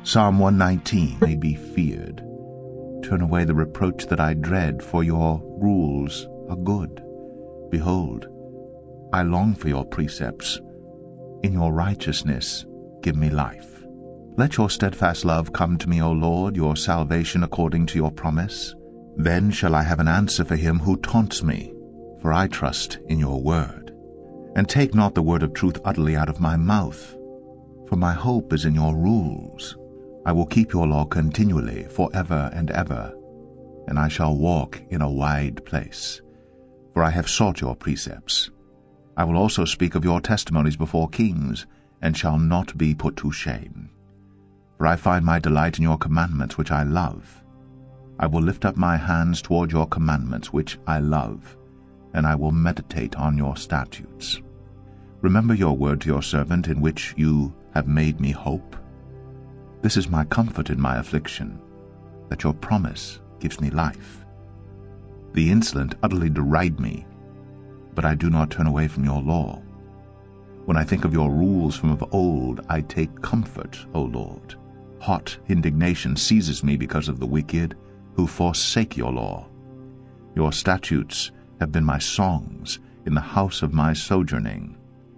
Psalm 119 may be feared. Turn away the reproach that I dread, for your rules are good. Behold, I long for your precepts. In your righteousness give me life. Let your steadfast love come to me, O Lord, your salvation according to your promise. Then shall I have an answer for him who taunts me, for I trust in your word. And take not the word of truth utterly out of my mouth, for my hope is in your rules. I will keep your law continually, forever and ever, and I shall walk in a wide place, for I have sought your precepts. I will also speak of your testimonies before kings, and shall not be put to shame. For I find my delight in your commandments, which I love. I will lift up my hands toward your commandments, which I love, and I will meditate on your statutes. Remember your word to your servant, in which you have made me hope. This is my comfort in my affliction, that your promise gives me life. The insolent utterly deride me, but I do not turn away from your law. When I think of your rules from of old, I take comfort, O Lord. Hot indignation seizes me because of the wicked, who forsake your law. Your statutes have been my songs in the house of my sojourning.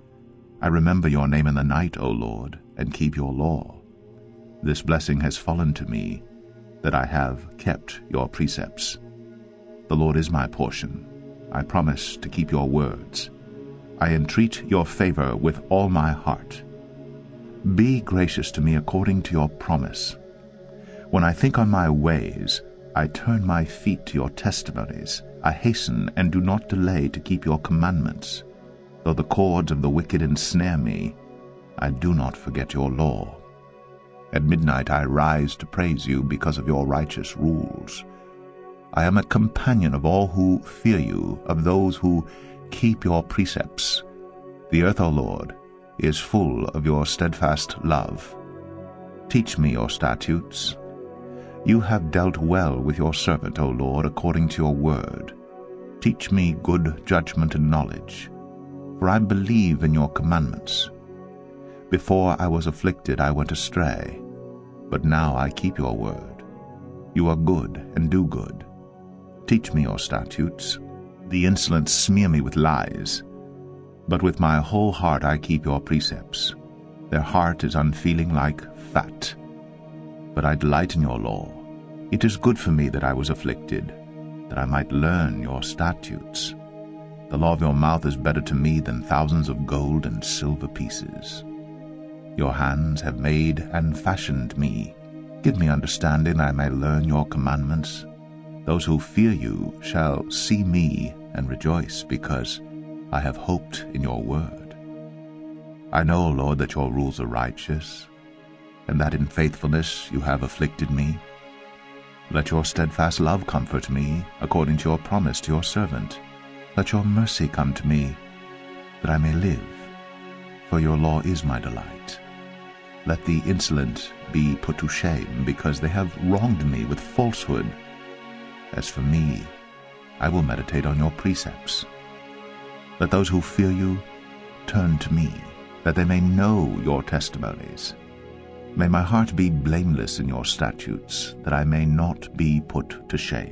I remember your name in the night, O Lord, and keep your law. This blessing has fallen to me, that I have kept your precepts. The Lord is my portion. I promise to keep your words. I entreat your favor with all my heart. Be gracious to me according to your promise. When I think on my ways, I turn my feet to your testimonies. I hasten and do not delay to keep your commandments. Though the cords of the wicked ensnare me, I do not forget your law. At midnight I rise to praise you because of your righteous rules. I am a companion of all who fear you, of those who keep your precepts. The earth, O Lord, is full of your steadfast love. Teach me your statutes. You have dealt well with your servant, O Lord, according to your word. Teach me good judgment and knowledge, for I believe in your commandments. Before I was afflicted I went astray, but now I keep your word. You are good and do good. Teach me your statutes. The insolent smear me with lies, but with my whole heart I keep your precepts. Their heart is unfeeling like fat, but I delight in your law. It is good for me that I was afflicted, that I might learn your statutes. The law of your mouth is better to me than thousands of gold and silver pieces. Your hands have made and fashioned me. Give me understanding that I may learn your commandments. Those who fear you shall see me and rejoice, because I have hoped in your word. I know, O Lord, that your rules are righteous, and that in faithfulness you have afflicted me. Let your steadfast love comfort me, according to your promise to your servant. Let your mercy come to me, that I may live, for your law is my delight. Let the insolent be put to shame, because they have wronged me with falsehood. As for me, I will meditate on your precepts. Let those who fear you turn to me, that they may know your testimonies. May my heart be blameless in your statutes, that I may not be put to shame.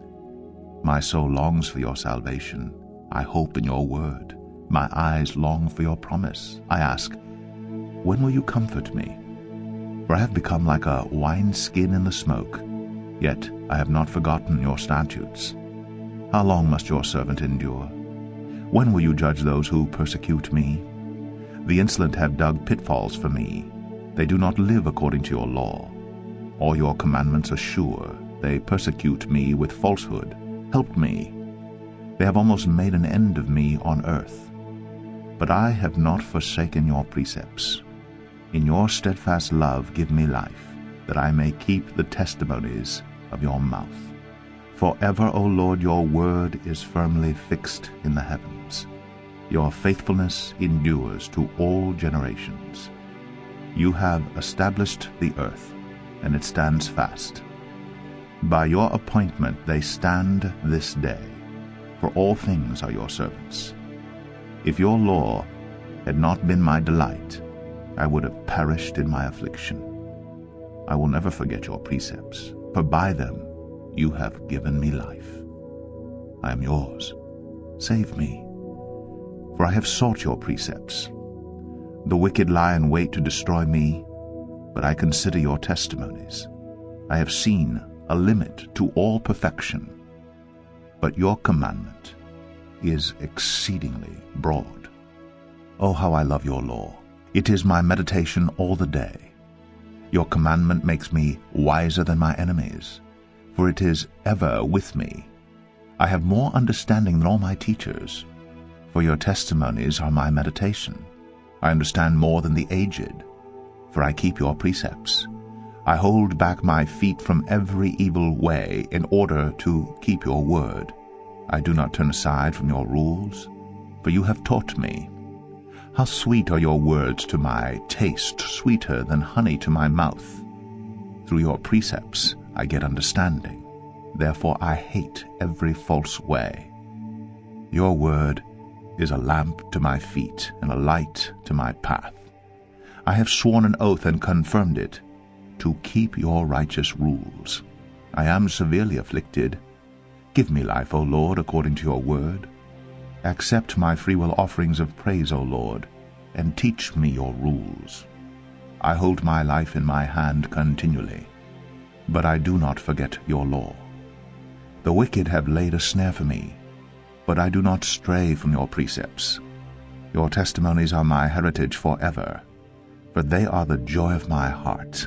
My soul longs for your salvation. I hope in your word. My eyes long for your promise. I ask, when will you comfort me? For I have become like a wineskin in the smoke, yet I have not forgotten your statutes. How long must your servant endure? When will you judge those who persecute me? The insolent have dug pitfalls for me. They do not live according to your law. All your commandments are sure. They persecute me with falsehood. Help me. They have almost made an end of me on earth. But I have not forsaken your precepts. In your steadfast love give me life, that I may keep the testimonies of your mouth. Forever, O Lord, your word is firmly fixed in the heavens. Your faithfulness endures to all generations. You have established the earth, and it stands fast. By your appointment they stand this day, for all things are your servants. If your law had not been my delight, I would have perished in my affliction. I will never forget your precepts, for by them you have given me life. I am yours. Save me, for I have sought your precepts. The wicked lie in wait to destroy me, but I consider your testimonies. I have seen a limit to all perfection, but your commandment is exceedingly broad. Oh, how I love your law! It is my meditation all the day. Your commandment makes me wiser than my enemies, for it is ever with me. I have more understanding than all my teachers, for your testimonies are my meditation. I understand more than the aged, for I keep your precepts. I hold back my feet from every evil way in order to keep your word. I do not turn aside from your rules, for you have taught me. How sweet are your words to my taste, sweeter than honey to my mouth. Through your precepts I get understanding. Therefore I hate every false way. Your word is a lamp to my feet and a light to my path. I have sworn an oath and confirmed it, to keep your righteous rules. I am severely afflicted. Give me life, O Lord, according to your word. Accept my freewill offerings of praise, O Lord, and teach me your rules. I hold my life in my hand continually, but I do not forget your law. The wicked have laid a snare for me, but I do not stray from your precepts. Your testimonies are my heritage forever, for they are the joy of my heart.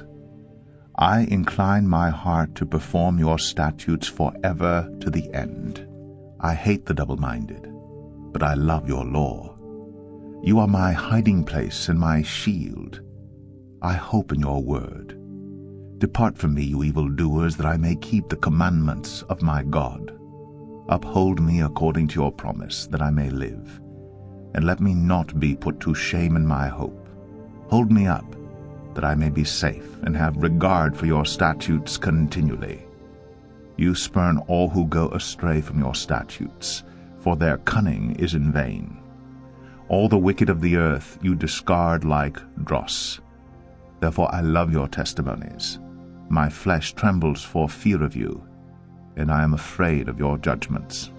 I incline my heart to perform your statutes forever to the end. I hate the double-minded, but I love your law. You are my hiding place and my shield. I hope in your word. Depart from me, you evildoers, that I may keep the commandments of my God. Uphold me according to your promise, that I may live, and let me not be put to shame in my hope. Hold me up, that I may be safe, and have regard for your statutes continually. You spurn all who go astray from your statutes, for their cunning is in vain. All the wicked of the earth you discard like dross. Therefore I love your testimonies. My flesh trembles for fear of you, and I am afraid of your judgments.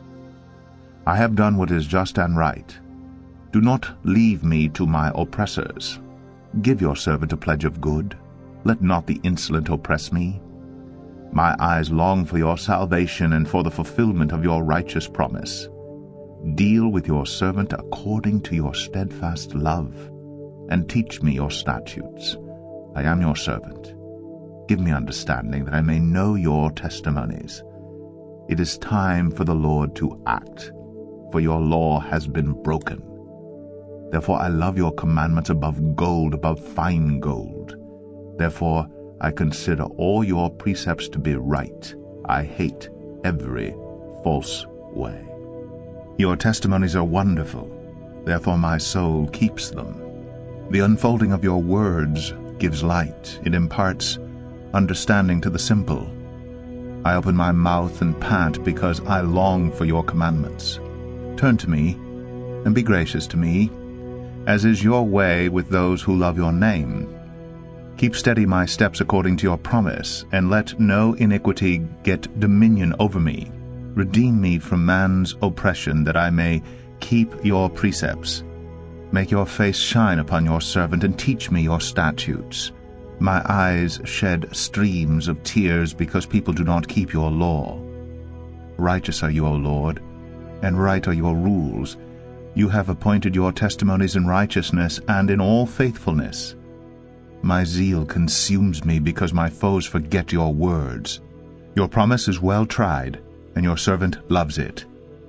I have done what is just and right. Do not leave me to my oppressors. Give your servant a pledge of good. Let not the insolent oppress me. My eyes long for your salvation and for the fulfillment of your righteous promise. Deal with your servant according to your steadfast love, and teach me your statutes. I am your servant. Give me understanding, that I may know your testimonies. It is time for the Lord to act, for your law has been broken. Therefore I love your commandments above gold, above fine gold. Therefore I consider all your precepts to be right. I hate every false way. Your testimonies are wonderful, therefore my soul keeps them. The unfolding of your words gives light. It imparts understanding to the simple. I open my mouth and pant because I long for your commandments. Turn to me, and be gracious to me, as is your way with those who love your name. Keep steady my steps according to your promise, and let no iniquity get dominion over me. Redeem me from man's oppression, that I may keep your precepts. Make your face shine upon your servant, and teach me your statutes. My eyes shed streams of tears because people do not keep your law. Righteous are you, O Lord, and right are your rules. You have appointed your testimonies in righteousness and in all faithfulness. My zeal consumes me because my foes forget your words. Your promise is well tried, and your servant loves it.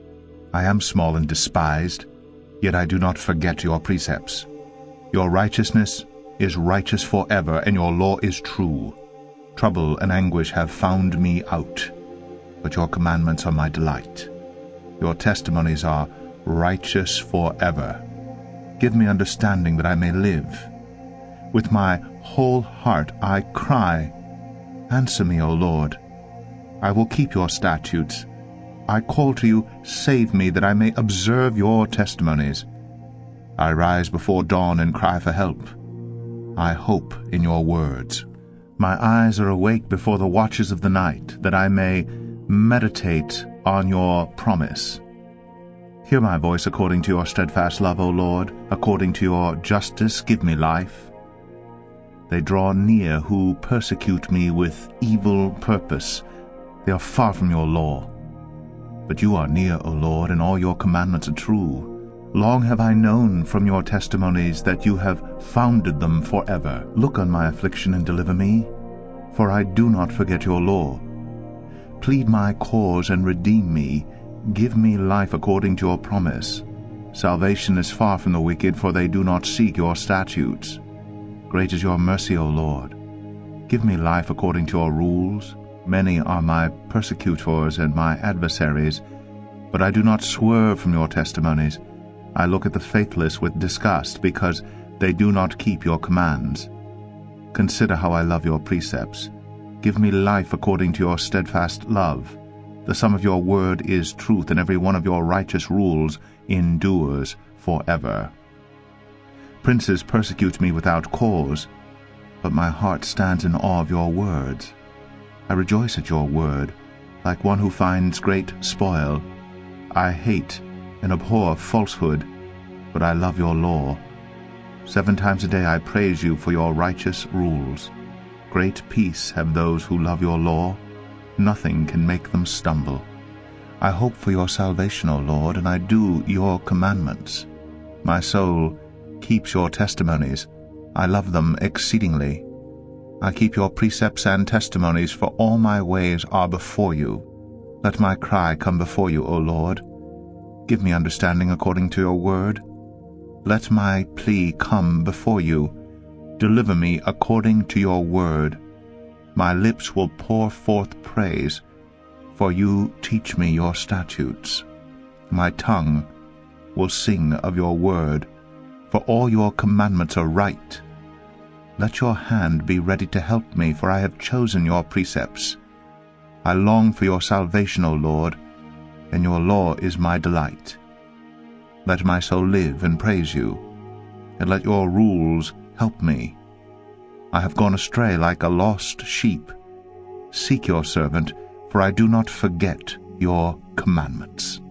I am small and despised, yet I do not forget your precepts. Your righteousness is righteous forever, and your law is true. Trouble and anguish have found me out, but your commandments are my delight. Your testimonies are righteous forever. Give me understanding, that I may live. With my whole heart I cry, answer me, O Lord. I will keep your statutes. I call to you, save me, that I may observe your testimonies. I rise before dawn and cry for help. I hope in your words. My eyes are awake before the watches of the night, that I may meditate on your promise. Hear my voice according to your steadfast love, O Lord. According to your justice, give me life. They draw near who persecute me with evil purpose. They are far from your law. But you are near, O Lord, and all your commandments are true. Long have I known from your testimonies that you have founded them forever. Look on my affliction and deliver me, for I do not forget your law. Plead my cause and redeem me. Give me life according to your promise. Salvation is far from the wicked, for they do not seek your statutes. Great is your mercy, O Lord. Give me life according to your rules. Many are my persecutors and my adversaries, but I do not swerve from your testimonies. I look at the faithless with disgust, because they do not keep your commands. Consider how I love your precepts. Give me life according to your steadfast love. The sum of your word is truth, and every one of your righteous rules endures forever. Princes persecute me without cause, but my heart stands in awe of your words. I rejoice at your word, like one who finds great spoil. I hate and abhor falsehood, but I love your law. 7 times a day I praise you for your righteous rules. Great peace have those who love your law. Nothing can make them stumble. I hope for your salvation, O Lord, and I do your commandments. My soul keeps your testimonies. I love them exceedingly. I keep your precepts and testimonies, for all my ways are before you. Let my cry come before you, O Lord. Give me understanding according to your word. Let my plea come before you. Deliver me according to your word. My lips will pour forth praise, for you teach me your statutes. My tongue will sing of your word, for all your commandments are right. Let your hand be ready to help me, for I have chosen your precepts. I long for your salvation, O Lord, and your law is my delight. Let my soul live and praise you, and let your rules help me. I have gone astray like a lost sheep. Seek your servant, for I do not forget your commandments.